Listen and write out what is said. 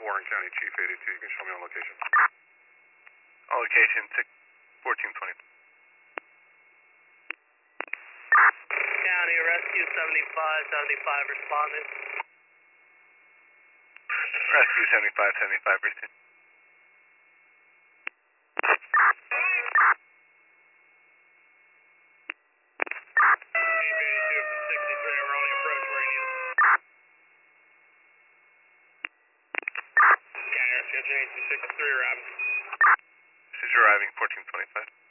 Warren County Chief 82. You can show me on location. On location 1420. County Rescue 7575 responding. Rescue 7575 received. This is arriving 1425.